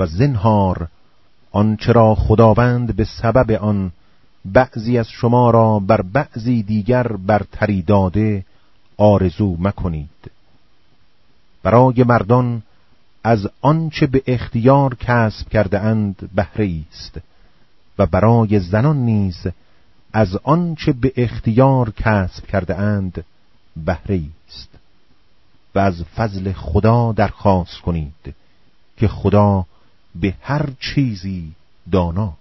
و زنهار آنچه را خداوند به سبب آن بعضی از شما را بر بعضی دیگر برتری داده آرزو مکنید. برای مردان از آنچه به اختیار کسب کرده اند بهره است و برای زنان نیز از آنچه به اختیار کسب کرده اند بهره است و از فضل خدا درخواست کنید که خدا به هر چیزی داناست.